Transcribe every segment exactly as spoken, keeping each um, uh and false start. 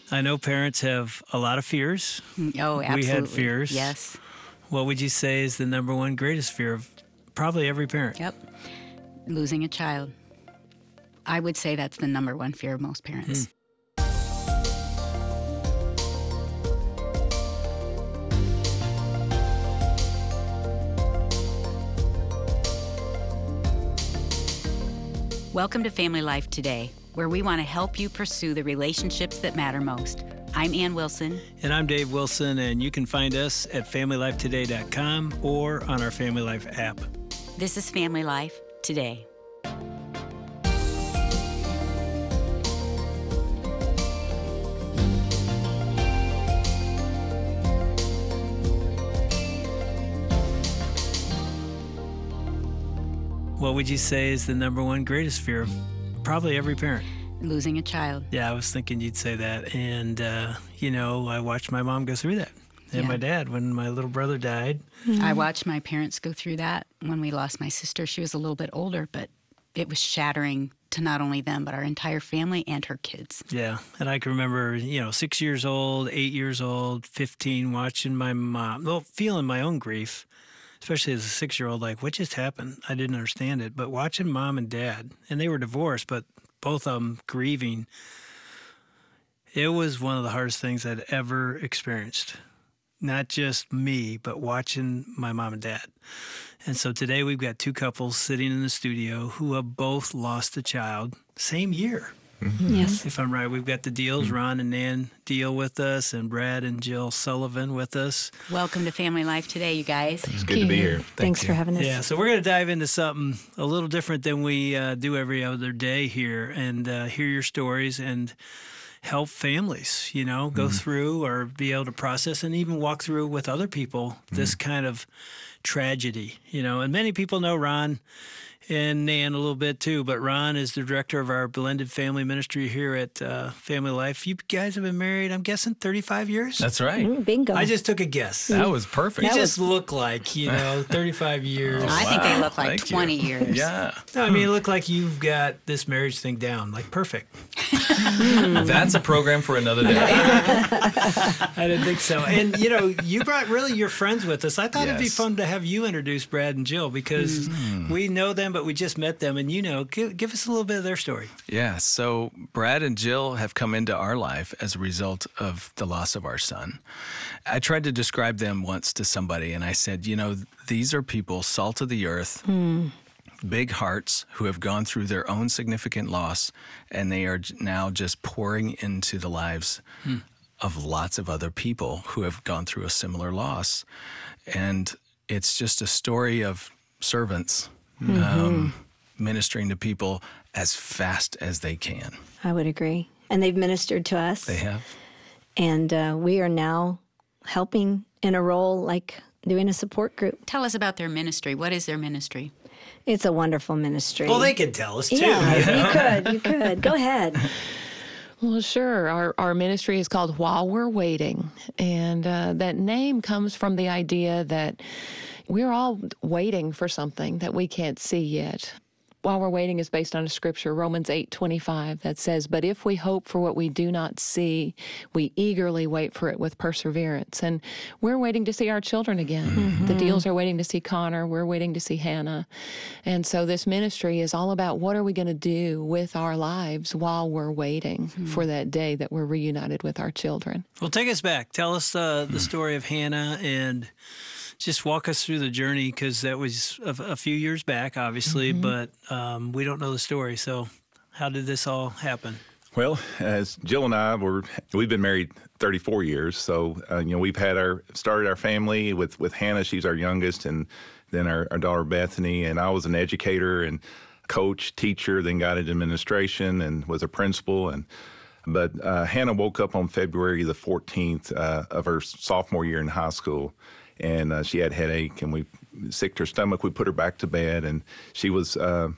I know parents have a lot of fears. Oh, absolutely. We had fears. Yes. What would you say is the number one greatest fear of probably every parent? Yep. Losing a child. I would say that's the number one fear of most parents. Hmm. Welcome to Family Life Today, where we want to help you pursue the relationships that matter most. I'm Ann Wilson. And I'm Dave Wilson, and you can find us at family life today dot com or on our Family Life app. This is Family Life Today. What would you say is the number one greatest fear of probably every parent? Losing a child. Yeah, I was thinking you'd say that. And, uh, you know, I watched my mom go through that. And Yeah. my dad, when my little brother died. I watched my parents go through that when we lost my sister. She was a little bit older, but it was shattering to not only them, but our entire family and her kids. Yeah. And I can remember, you know, six years old, eight years old, fifteen, watching my mom, well, feeling my own grief, especially as a six-year-old, like, what just happened? I didn't understand it. But watching mom and dad, and they were divorced, but both of them grieving, it was one of the hardest things I'd ever experienced. Not just me, but watching my mom and dad. And so today we've got two couples sitting in the studio who have both lost a child same year. Mm-hmm. Yes. If I'm right, we've got the Deals, Ron and Nan Deal with us, and Brad and Jill Sullivan with us. Welcome to Family Life Today, you guys. It's good to be here. Thank Thanks you. for having us. Yeah, so we're going to dive into something a little different than we uh, do every other day here, and uh, hear your stories and help families, you know, go Mm-hmm. through or be able to process and even walk through with other people this kind of tragedy, you know. And many people know Ron and Nan a little bit too, but Ron is the director of our blended family ministry here at uh, Family Life. You guys have been married, I'm guessing, thirty-five years? That's right. Mm, bingo. I just took a guess. That was perfect. You That just look like, you know, thirty-five years. Oh, I think they wow. look like Thank you. twenty years. Yeah. No, I mean, you look like you've got this marriage thing down, like perfect. That's a program for another day. I didn't think so. And, you know, you brought really your friends with us. I thought it'd be Yes. fun to have you introduce Brad and Jill because we know them, but we just met them. And, you know, give, give us a little bit of their story. Yeah, so Brad and Jill have come into our life as a result of the loss of our son. I tried to describe them once to somebody, and I said, you know, these are people, salt of the earth, big hearts, who have gone through their own significant loss, and they are j- now just pouring into the lives of lots of other people who have gone through a similar loss. And it's just a story of servants um, ministering to people as fast as they can. I would agree. And they've ministered to us. They have. And uh, we are now helping in a role like doing a support group. Tell us about their ministry. What is their ministry? It's a wonderful ministry. Well, they can tell us, too. Yeah, you know? you could. You could. Go ahead. Well, sure. Our, our ministry is called While We're Waiting. And uh, that name comes from the idea that we're all waiting for something that we can't see yet. While We're Waiting is based on a scripture, Romans eight twenty-five, that says, "But if we hope for what we do not see, we eagerly wait for it with perseverance." And we're waiting to see our children again. Mm-hmm. The Deals are waiting to see Connor. We're waiting to see Hannah. And so this ministry is all about what are we going to do with our lives while we're waiting Mm-hmm. for that day that we're reunited with our children. Well, take us back. Tell us uh, the story of Hannah and just walk us through the journey because that was a, a few years back, obviously, but um, we don't know the story. So how did this all happen? Well, as Jill and I were, we've been married thirty-four years. So, uh, you know, we've had our, started our family with, with Hannah. She's our youngest, and then our, our daughter Bethany. And I was an educator and coach, teacher, then got into administration and was a principal. And But uh, Hannah woke up on February the fourteenth uh, of her sophomore year in high school. And uh, she had headache, and we sicked her stomach. We put her back to bed, and she was uh,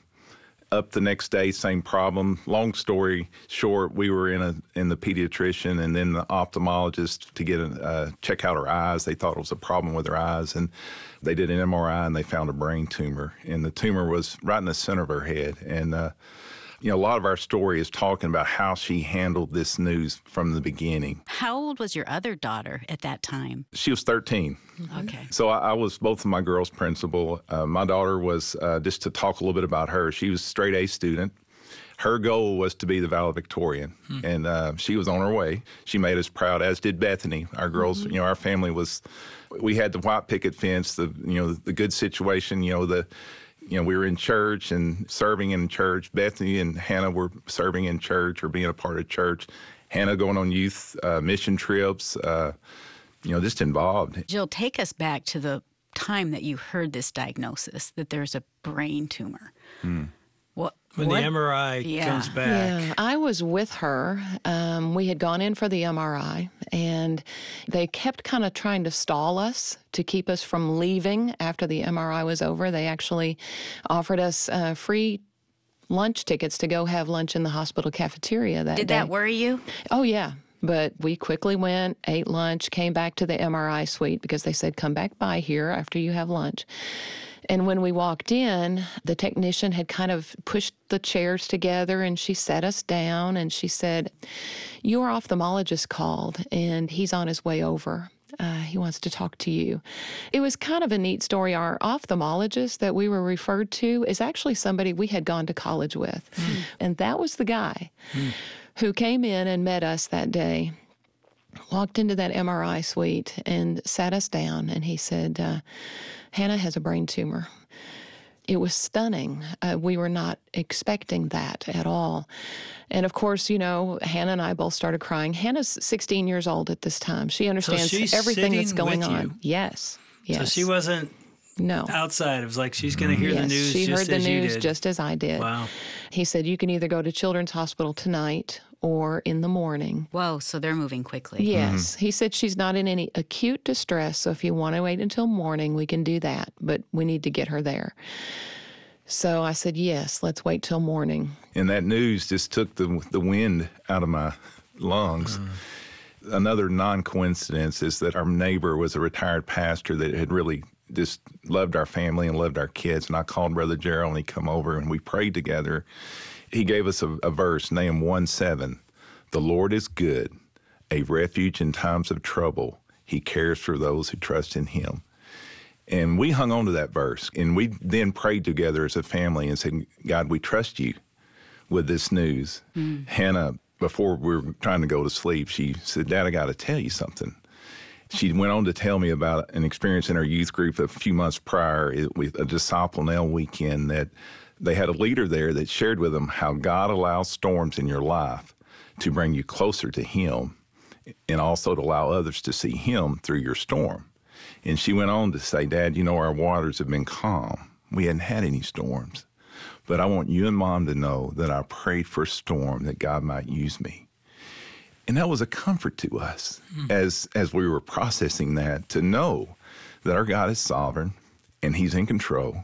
up the next day, same problem. Long story short, we were in a in the pediatrician and then the ophthalmologist to get a uh, check out her eyes. They thought it was a problem with her eyes, and they did an M R I and they found a brain tumor, and the tumor was right in the center of her head. And uh, You know, a lot of our story is talking about how she handled this news from the beginning. How old was your other daughter at that time? She was thirteen. Okay. So I, I was both of my girls' principal. Uh, my daughter was, uh, just to talk a little bit about her, she was a straight A student. Her goal was to be the valedictorian, hmm. and uh, she was on her way. She made us proud, as did Bethany. Our girls, mm-hmm. you know, our family was, we had the white picket fence, the, you know, the good situation, you know, the, you know, we were in church and serving in church. Bethany and Hannah were serving in church or being a part of church. Hannah going on youth uh, mission trips, uh, you know, just involved. Jill, take us back to the time that you heard this diagnosis, that there's a brain tumor. Hmm. What, when what? the M R I yeah. comes back. Yeah, I was with her. Um, we had gone in for the M R I, and they kept kind of trying to stall us to keep us from leaving after the M R I was over. They actually offered us uh, free lunch tickets to go have lunch in the hospital cafeteria that Did day. that worry you? Oh, yeah. But we quickly went, ate lunch, came back to the M R I suite because they said, come back by here after you have lunch. And when we walked in, the technician had kind of pushed the chairs together, and she sat us down, and she said, your ophthalmologist called, and he's on his way over. Uh, he wants to talk to you. It was kind of a neat story. Our ophthalmologist that we were referred to is actually somebody we had gone to college with. Mm. And that was the guy mm. who came in and met us that day, walked into that M R I suite and sat us down, and he said, uh, Hannah has a brain tumor. It was stunning. Uh, we were not expecting that at all. And of course, you know, Hannah and I both started crying. Hannah's sixteen years old at this time. She understands so everything that's going with on. You. Yes. Yes. So she wasn't no outside. It was like she's going to hear yes, the news she just heard the as you news did. just as I did. Wow. He said, you can either go to Children's Hospital tonight or in the morning. Whoa, so they're moving quickly. Yes. Mm-hmm. He said she's not in any acute distress, so if you want to wait until morning, we can do that, but we need to get her there. So I said, yes, let's wait till morning. And that news just took the, the wind out of my lungs. Mm. Another non-coincidence is that our neighbor was a retired pastor that had really just loved our family and loved our kids. And I called Brother Gerald, and he come over, and we prayed together. He gave us a, a verse, Nahum one seven. The Lord is good, a refuge in times of trouble. He cares for those who trust in him. And we hung on to that verse, and we then prayed together as a family and said, God, we trust you with this news. Mm. Hannah, before we were trying to go to sleep, she said, Dad, I got to tell you something. She went on to tell me about an experience in her youth group a few months prior with a Disciple Now weekend, that they had a leader there that shared with them how God allows storms in your life to bring you closer to him and also to allow others to see him through your storm. And she went on to say, Dad, you know, our waters have been calm. We hadn't had any storms. But I want you and Mom to know that I prayed for a storm that God might use me. And that was a comfort to us mm. as as we were processing that, to know that our God is sovereign and he's in control.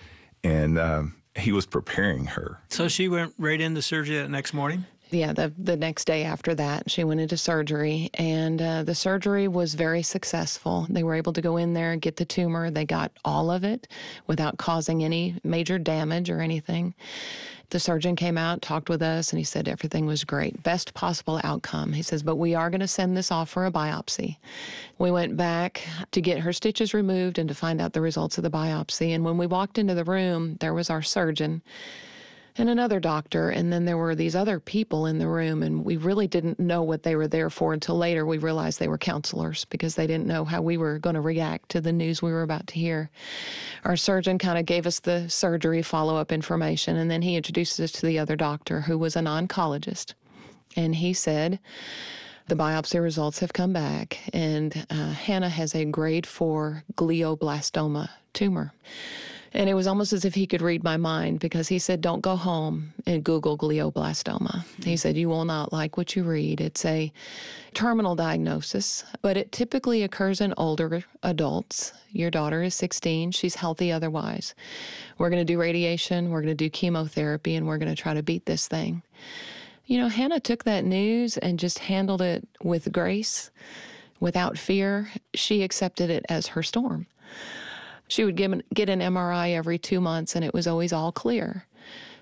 And um, he was preparing her. So she went right into surgery that next morning? Yeah, the the next day after that, she went into surgery, and uh, the surgery was very successful. They were able to go in there and get the tumor. They got all of it without causing any major damage or anything. The surgeon came out, talked with us, and he said everything was great. Best possible outcome. He says, but we are going to send this off for a biopsy. We went back to get her stitches removed and to find out the results of the biopsy. And when we walked into the room, there was our surgeon and another doctor, and then there were these other people in the room, and we really didn't know what they were there for until later we realized they were counselors because they didn't know how we were going to react to the news we were about to hear. Our surgeon kind of gave us the surgery follow-up information, and then he introduced us to the other doctor who was an oncologist, and he said, the biopsy results have come back, and uh, Hannah has a grade four glioblastoma tumor. And it was almost as if he could read my mind because he said, don't go home and Google glioblastoma. He said, you will not like what you read. It's a terminal diagnosis, but it typically occurs in older adults. Your daughter is sixteen. She's healthy otherwise. We're going to do radiation. We're going to do chemotherapy, and we're going to try to beat this thing. You know, Hannah took that news and just handled it with grace, without fear. She accepted it as her storm. She would give, get an M R I every two months, and it was always all clear.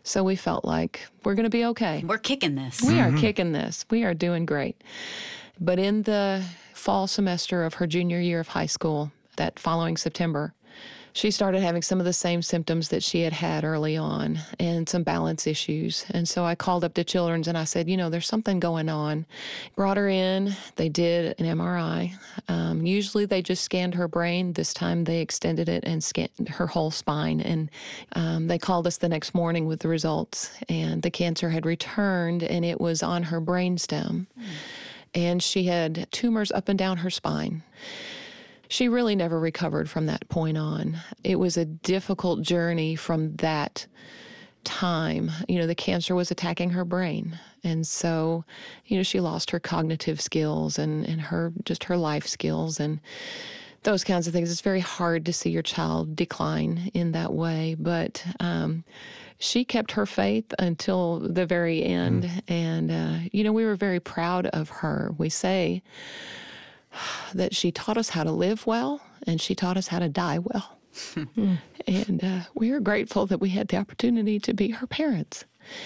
So we felt like we're going to be okay. We're kicking this. We are kicking this. We are doing great. But in the fall semester of her junior year of high school, that following September, she started having some of the same symptoms that she had had early on and some balance issues. And so I called up to Children's and I said, you know, there's something going on. Brought her in. They did an M R I. Um, usually they just scanned her brain. This time they extended it and scanned her whole spine. And um, they called us the next morning with the results. And the cancer had returned and it was on her brainstem. Mm. And she had tumors up and down her spine. She really never recovered from that point on. It was a difficult journey from that time. You know, the cancer was attacking her brain. And so, you know, she lost her cognitive skills and, and her just her life skills and those kinds of things. It's very hard to see your child decline in that way. But um, she kept her faith until the very end. Mm. And, uh, you know, we were very proud of her. We say that she taught us how to live well, and she taught us how to die well. And uh, we are grateful that we had the opportunity to be her parents.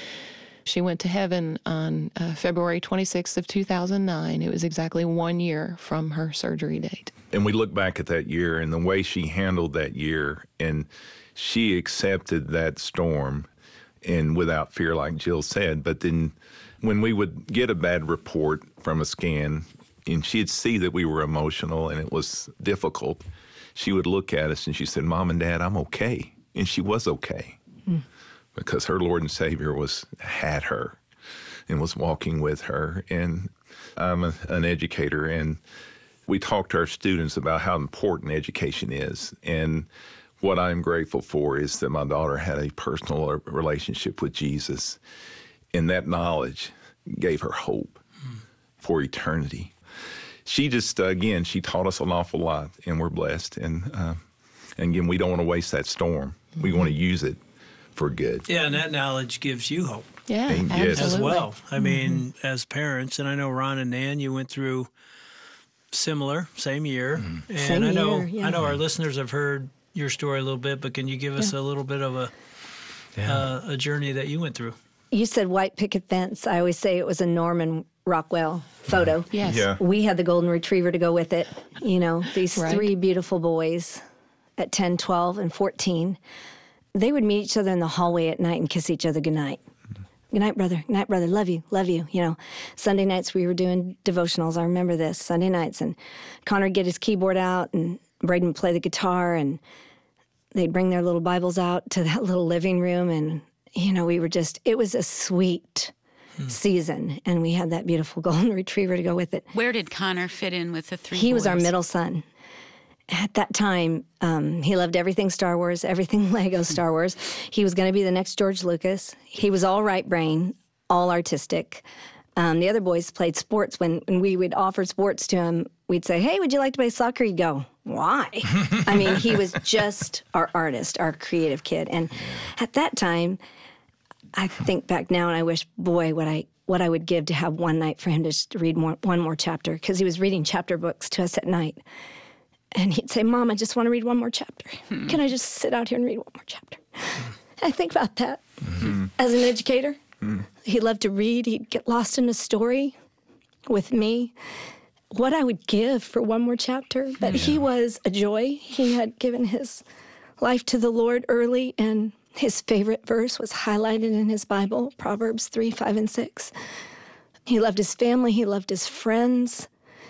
She went to heaven on uh, February twenty-sixth of two thousand nine. It was exactly one year from her surgery date. And we look back at that year and the way she handled that year, and she accepted that storm and without fear, like Jill said. But then when we would get a bad report from a scan, and she'd see that we were emotional and it was difficult, she would look at us and she said, Mom and Dad, I'm okay. And she was okay mm. because her Lord and Savior was had her and was walking with her. And I'm a, an educator, and we talk to our students about how important education is. And what I'm grateful for is that my daughter had a personal relationship with Jesus, and that knowledge gave her hope mm. for eternity. She just, uh, again, she taught us an awful lot, and we're blessed. And, uh, and again, we don't want to waste that storm. Mm-hmm. We want to use it for good. Yeah, and that knowledge gives you hope. Yeah, and, absolutely. Yes. As well. I Mm-hmm. mean, as parents, and I know Ron and Nan, you went through similar, same year. Mm-hmm. And same I know, year, yeah. I know our listeners have heard your story a little bit, but can you give us yeah. a little bit of a yeah. uh, a journey that you went through? You said white picket fence. I always say it was a Norman Rockwell photo. Yes. Yeah. We had the golden retriever to go with it. You know, these Right. three beautiful boys at ten, twelve, and fourteen. They would meet each other in the hallway at night and kiss each other goodnight. Mm-hmm. Good night, brother. Good night, brother. Love you. Love you. You know, Sunday nights we were doing devotionals. I remember this, Sunday nights. And Connor would get his keyboard out and Braden would play the guitar, and they'd bring their little Bibles out to that little living room. And, you know, we were just, it was a sweet season, and we had that beautiful golden retriever to go with it. Where did Connor fit in with the three He boys? was our middle son. At that time, um, he loved everything Star Wars, everything Lego Star Wars. He was going to be the next George Lucas. He was all right brain, all artistic. Um, the other boys played sports. When, when we would offer sports to him, we'd say, hey, would you like to play soccer? He'd go, why? I mean, he was just our artist, our creative kid. And at that time, I think back now and I wish, boy, what I what I would give to have one night for him to just read more, one more chapter, because he was reading chapter books to us at night. And he'd say, Mom, I just want to read one more chapter. Hmm. Can I just sit out here and read one more chapter? Hmm. I think about that. Mm-hmm. As an educator, mm. he loved to read. He'd get lost in a story with me. What I would give for one more chapter. But yeah. he was a joy. He had given his life to the Lord early, and his favorite verse was highlighted in his Bible, Proverbs three, five, and six. He loved his family. He loved his friends.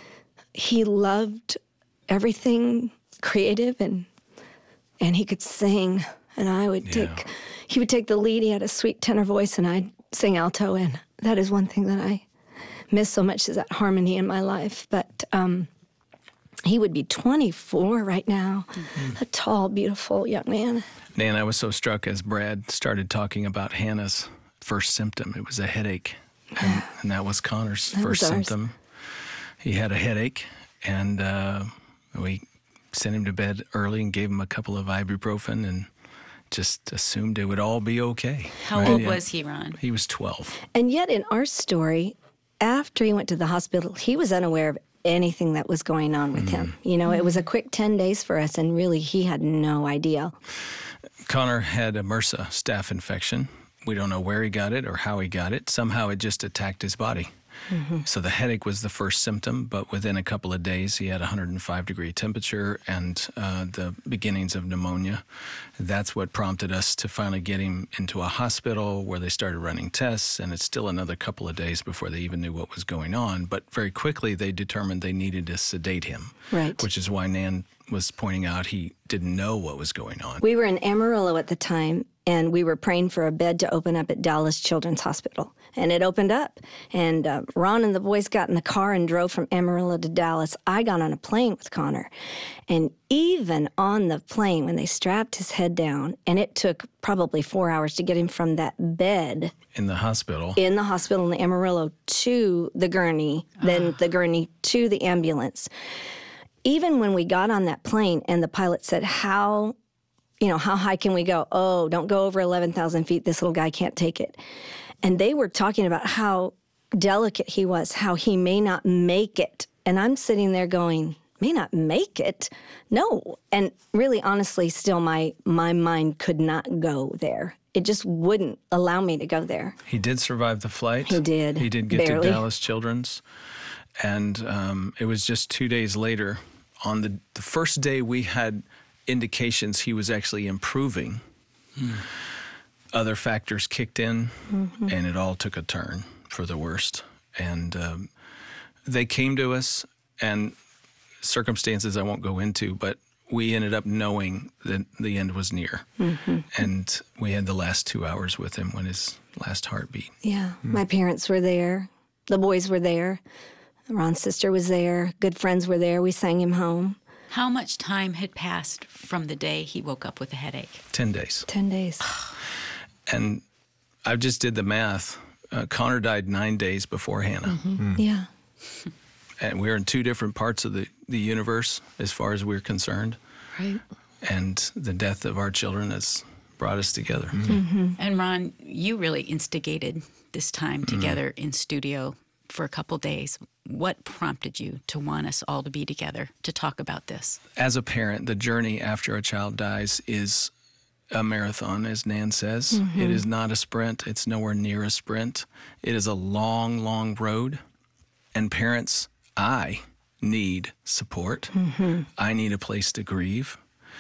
He loved everything creative, and and he could sing. And I would yeah. take, he would take the lead. He had a sweet tenor voice, and I'd sing alto. And that is one thing that I miss so much, is that harmony in my life. But um, he would be twenty-four right now, mm-hmm. a tall, beautiful young man. Nan, I was so struck as Brad started talking about Hannah's first symptom. It was a headache, and, yeah. and that was Connor's that first was symptom. He had a headache, and uh, we sent him to bed early and gave him a couple of ibuprofen and just assumed it would all be okay. How right? old yeah. was he, Ron? He was twelve. And yet in our story, after he went to the hospital, he was unaware of anything that was going on with mm. him. You know, mm. it was a quick ten days for us, and really he had no idea. Connor had a MRSA staph infection, We don't know where he got it or how he got it. Somehow it just attacked his body. Mm-hmm. So the headache was the first symptom, but within a couple of days, he had a one hundred five degree temperature and uh, the beginnings of pneumonia. That's what prompted us to finally get him into a hospital where they started running tests, and it's still another couple of days before they even knew what was going on. But very quickly, they determined they needed to sedate him, Right. which is why Nan was pointing out he didn't know what was going on. We were in Amarillo at the time, and we were praying for a bed to open up at Dallas Children's Hospital. And it opened up, and uh, Ron and the boys got in the car and drove from Amarillo to Dallas. I got on a plane with Connor. And even on the plane, when they strapped his head down, and it took probably four hours to get him from that bed In the hospital. in the hospital in the Amarillo to the gurney, then the gurney to the ambulance. Even when we got on that plane and the pilot said, how, you know, how high can we go? Oh, don't go over eleven thousand feet. This little guy can't take it. And they were talking about how delicate he was, how he may not make it. And I'm sitting there going, may not make it? No. And really, honestly, still my my mind could not go there. It just wouldn't allow me to go there. He did survive the flight. He did, He did get barely. to Dallas Children's. And um, it was just two days later, on the, the first day we had indications he was actually improving, hmm. other factors kicked in, mm-hmm. and it all took a turn for the worst. And um, they came to us, and circumstances I won't go into, but we ended up knowing that the end was near. Mm-hmm. And we had the last two hours with him when his last heart beat. Yeah, mm. My parents were there. The boys were there. Ron's sister was there. Good friends were there. We sang him home. How much time had passed from the day he woke up with a headache? Ten days. Ten days. And I just did the math. Uh, Connor died nine days before Hannah. Mm-hmm. Mm. Yeah. And we're in two different parts of the, the universe as far as we're concerned. Right. And the death of our children has brought us together. Mm-hmm. And Ron, you really instigated this time together mm-hmm. in studio for a couple days. What prompted you to want us all to be together to talk about this? As a parent, the journey after a child dies is a marathon, as Nan says. Mm-hmm. It is not a sprint. It's nowhere near a sprint. It is a long, long road. And parents, I need support. Mm-hmm. I need a place to grieve.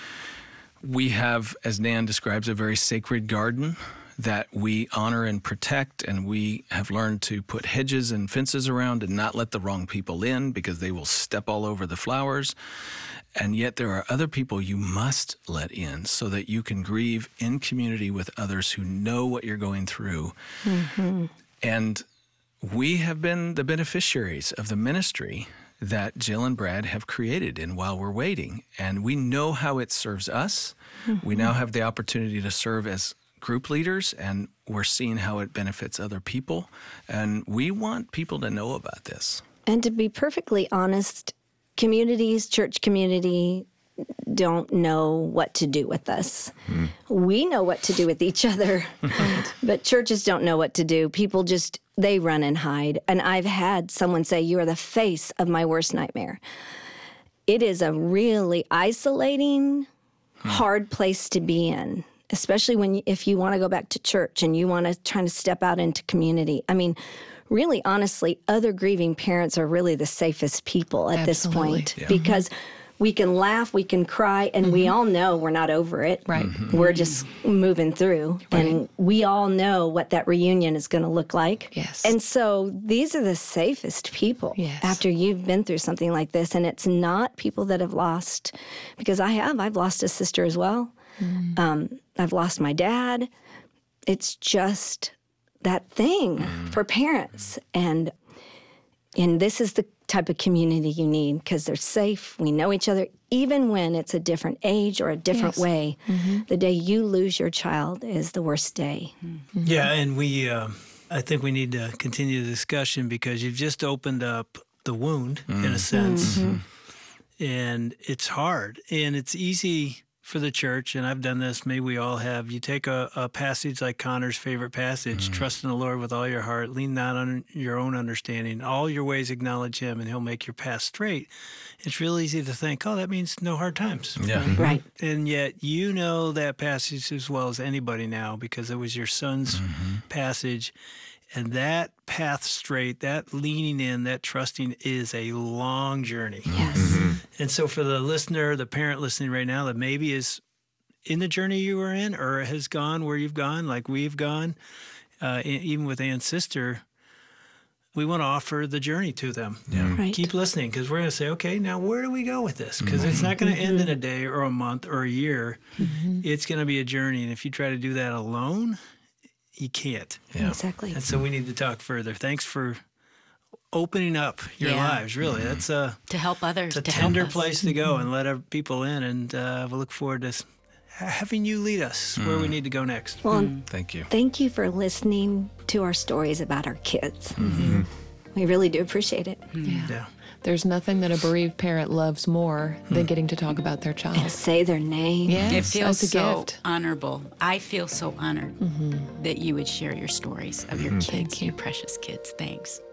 We have, as Nan describes, a very sacred garden that we honor and protect, and we have learned to put hedges and fences around and not let the wrong people in because they will step all over the flowers. And yet there are other people you must let in so that you can grieve in community with others who know what you're going through. Mm-hmm. And we have been the beneficiaries of the ministry that Jill and Brad have created in While We're Waiting. And we know how it serves us. Mm-hmm. We now have the opportunity to serve as group leaders, and we're seeing how it benefits other people. And we want people to know about this. And to be perfectly honest, communities, church community, don't know what to do with us. Mm. We know what to do with each other, but churches don't know what to do. People just, they run and hide. And I've had someone say, you are the face of my worst nightmare. It is a really isolating, mm. hard place to be in, especially when if you want to go back to church and you want to try to step out into community. I mean, really, honestly, other grieving parents are really the safest people at Absolutely. This point yeah. because we can laugh, we can cry, and mm-hmm. we all know we're not over it. Right. Mm-hmm. We're just moving through. Right. And we all know what that reunion is going to look like. Yes. And so these are the safest people Yes. after you've been through something like this. And it's not people that have lost, because I have. I've lost a sister as well. Mm. Um, I've lost my dad. It's just that thing mm. for parents. And and this is the type of community you need because they're safe. We know each other, even when it's a different age or a different yes. way. Mm-hmm. The day you lose your child is the worst day. Mm-hmm. Yeah, and we, uh, I think we need to continue the discussion because you've just opened up the wound, mm. in a sense. Mm-hmm. And it's hard. And it's easy for the church, and I've done this, maybe we all have, you take a, a passage like Connor's favorite passage, mm-hmm. trust in the Lord with all your heart, lean not on your own understanding, all your ways acknowledge him, and he'll make your path straight. It's real easy to think, oh, that means no hard times. Yeah. Mm-hmm. Right. And yet you know that passage as well as anybody now because it was your son's mm-hmm. passage. And that path straight, that leaning in, that trusting is a long journey. Yes. Mm-hmm. And so for the listener, the parent listening right now that maybe is in the journey you were in or has gone where you've gone, like we've gone, uh, even with Ann's sister, we want to offer the journey to them. Yeah. Right. Keep listening because we're going to say, okay, now where do we go with this? Because mm-hmm. it's not going to end in a day or a month or a year. Mm-hmm. It's going to be a journey. And if you try to do that alone, you can't. Yeah. Exactly. And so we need to talk further. Thanks for opening up your Yeah. lives, really. Mm-hmm. That's a, To help others. it's a to help tender us. place to go and let our people in. And uh, we'll look forward to s- having you lead us where we need to go next. Well, Thank you. thank you for listening to our stories about our kids. Mm-hmm. We really do appreciate it. Yeah. Yeah. There's nothing that a bereaved parent loves more than getting to talk about their child. And say their name. Yes, It feels as a so gift. honorable. I feel so honored that you would share your stories of your kids, your precious kids. Thanks.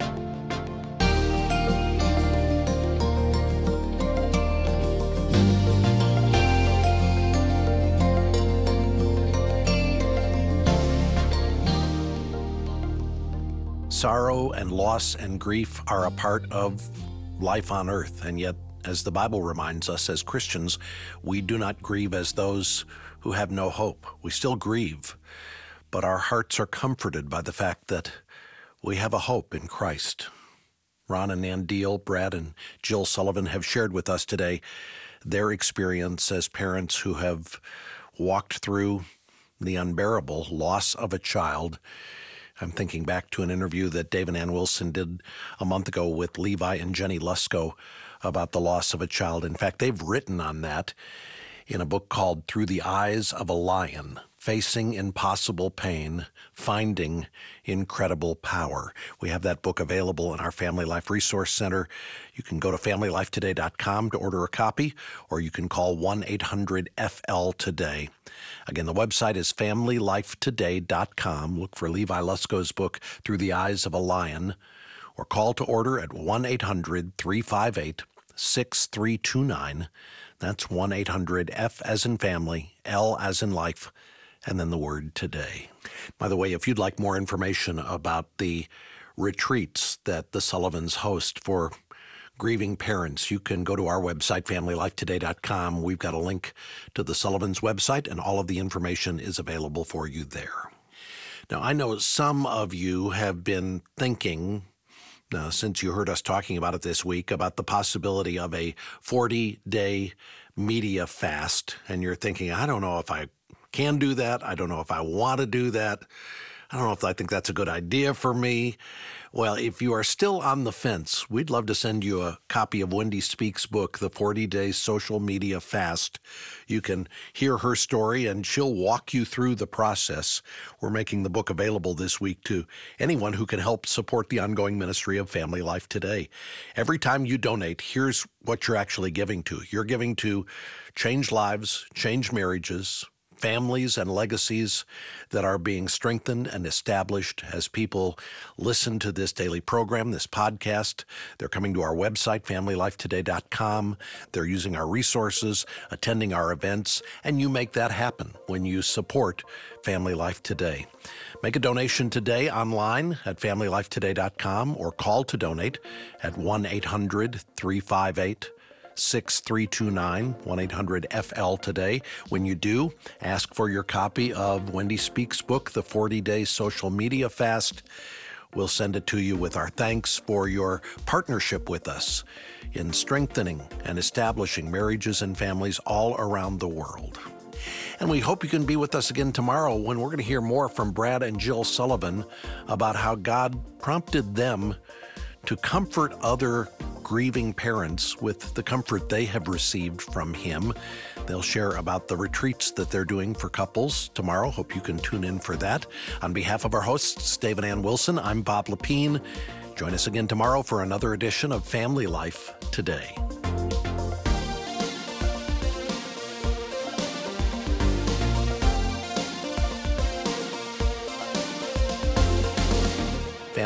Sorrow and loss and grief are a part of life on earth, and yet, as the Bible reminds us as Christians, we do not grieve as those who have no hope. We still grieve, but our hearts are comforted by the fact that we have a hope in Christ. Ron and Ann Deal, Brad and Jill Sullivan have shared with us today their experience as parents who have walked through the unbearable loss of a child. I'm thinking back to an interview that Dave and Ann Wilson did a month ago with Levi and Jenny Lusko about the loss of a child. In fact, they've written on that in a book called Through the Eyes of a Lion, Facing Impossible Pain, Finding Incredible Power. We have that book available in our Family Life Resource Center. You can go to family life today dot com to order a copy, or you can call one eight hundred F L today. Again, the website is family life today dot com. Look for Levi Lusko's book, Through the Eyes of a Lion, or call to order at one eight hundred three five eight six three two nine. That's one eight hundred F as in family, L as in life, and then the word today. By the way, if you'd like more information about the retreats that the Sullivans host for grieving parents, you can go to our website, family life today dot com. We've got a link to the Sullivans website, and all of the information is available for you there. Now, I know some of you have been thinking, uh, since you heard us talking about it this week, about the possibility of a forty-day media fast, and you're thinking, I don't know if I can do that. I don't know if I want to do that. I don't know if I think that's a good idea for me. Well, if you are still on the fence, we'd love to send you a copy of Wendy Speaks' book, The forty-Day Social Media Fast. You can hear her story, and she'll walk you through the process. We're making the book available this week to anyone who can help support the ongoing ministry of Family Life Today. Every time you donate, here's what you're actually giving to. You're giving to Change Lives, Change Marriages, families and legacies that are being strengthened and established as people listen to this daily program, this podcast. They're coming to our website, family life today dot com. They're using our resources, attending our events, and you make that happen when you support Family Life Today. Make a donation today online at family life today dot com or call to donate at one eight hundred three five eight six three two nine, one eight hundred F L today. When you do, ask for your copy of Wendy Speaks' book, The forty-Day Social Media Fast. We'll send it to you with our thanks for your partnership with us in strengthening and establishing marriages and families all around the world. And we hope you can be with us again tomorrow when we're going to hear more from Brad and Jill Sullivan about how God prompted them to comfort other grieving parents with the comfort they have received from him. They'll share about the retreats that they're doing for couples tomorrow. Hope you can tune in for that. On behalf of our hosts, Dave and Ann Wilson, I'm Bob Lepine. Join us again tomorrow for another edition of Family Life Today.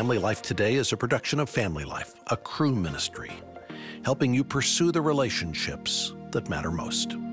Family Life Today is a production of Family Life, a Cru ministry, helping you pursue the relationships that matter most.